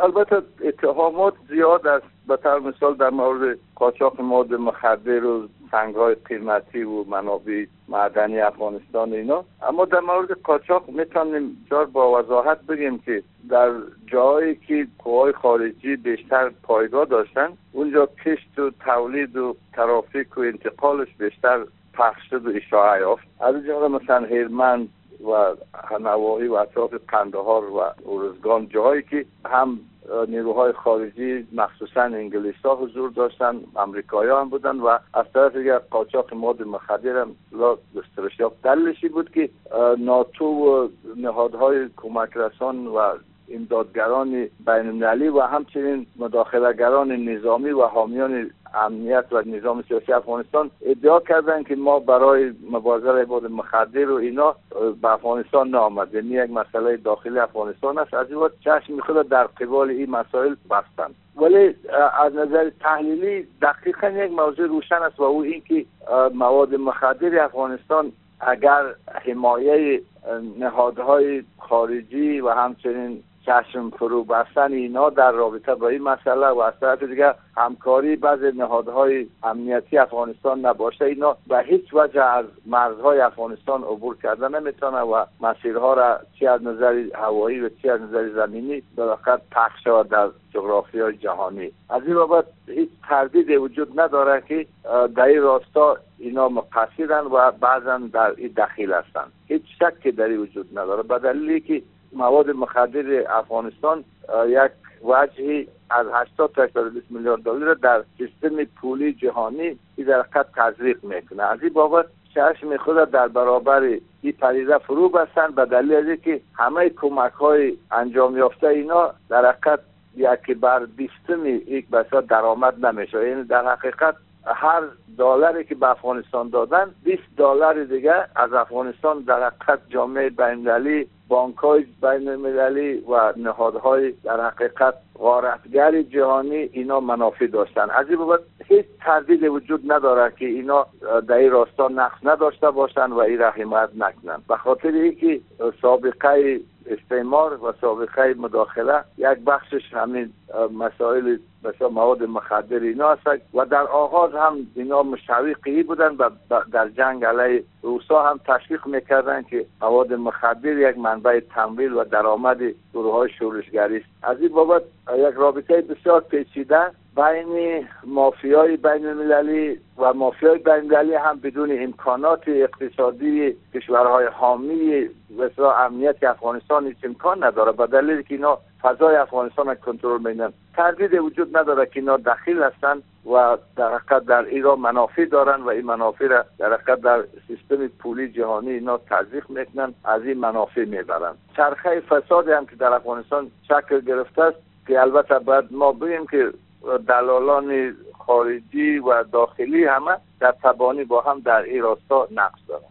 البته اتهامات زیاد است. به طور مثال در مورد قاچاق مواد مخدر و سنگ‌های قیمتی و منابع معدنی افغانستان اینا، اما در مورد قاچاق میتونیم با وضاحت بگیم که در جایی که قوای خارجی بیشتر پایگاه داشتن، اونجا کشت و تولید و ترافیک و انتقالش بیشتر پخش شد و اشاعه یافت. از جمله مثلا هلمند و نواحی و اطراف قندهار و ارزگان، جایی که هم نیروهای خارجی مخصوصا انگلیس‌ها حضور داشتن، امریکایی‌ها هم بودن و از طرف دیگر قاچاق مواد مخدر هم استرشاف. دلیلش بود که ناتو و نهادهای کمک رسان و امدادگران بین‌المللی و همچنین مداخله‌گران نظامی و حامیان امنیت و نظام سیاسی افغانستان ادعا کردند که ما برای مبارزه با مخدر و اینا به افغانستان نآمد، یعنی یک مسئله داخلی افغانستان است. از این وقت چشم خود در قبال این مسائل بستند. ولی از نظر تحلیلی دقیقاً یک موضوع روشن است و او این که مواد مخدر افغانستان اگر حمایه نهادهای خارجی و همچنین چشم فرو بستن اینا در رابطه با این مسئله و از طرف دیگر همکاری بعضی نهادهای امنیتی افغانستان نباشه، اینا به هیچ وجه از مرزهای افغانستان عبور کردن نمیتونه و مسیرها را چه از نظر هوایی و چه از نظر زمینی به وقت پخش شود در جغرافیای جهانی. از این بابت هیچ تردیدی وجود نداره که در این راستا اینا مقصرن و بعضا در این دخیل هستند. هیچ شکی در این وجود نداره، به دلیلی که مواد مخدر افغانستان یک وجهی از 80 تا 120 میلیارد دلار در سیستم پولی جهانی در حقیقت تزریق میکنه. از این بابت چشم خود در برابر این پدیده فرو بستن، به دلیل از اینکه همه کمک های انجام یافته اینا در حقیقت یک بر 20 یک بسا درآمد نمیشه. یعنی در حقیقت هر دلاری که به افغانستان دادن 20 دلار دیگه از افغانستان در حقیقت جامعه بین‌المللی، بانک‌های بین‌المللی و نهادهای در حقیقت غارتگر جهانی اینا منافع داشتن. از این بابت هیچ تردید وجود نداره که اینا در این راستا نقص نداشته باشند و این را حمایت نکنند. به خاطر اینکه سابقه استعمار و سابقه مداخله یک بخشش همین مسائل مثلا مواد مخدر اینا هست و در آغاز هم اینا مشوقی بودن و در جنگ علیه روسا هم تشویق میکردن که مواد مخدر یک منبع تمویل و درآمد گروه‌های شورشگری است. از این بابت یک رابطه بسیار پیچیده بین مافیای بین‌المللی و مافیای بین‌المللی هم بدون امکانات اقتصادی کشورهای حامی و امنیت افغانستان هیچ امکان نداره، به دلیلی که اینا فضای افغانستان را کنترل می‌کنن. تردید وجود نداره که اینا دخیل هستند و در حقیقت در ایران منافع دارن و این منافع را در حقیقت در سیستم پولی جهانی اینا تزریق میکنن، از این منافع میبرن. چرخه فساد هم که در افغانستان شکل گرفته است که البته باید ما بگیم که دلالان خارجی و داخلی همه در تبانی با هم در این راستا نقش دارن.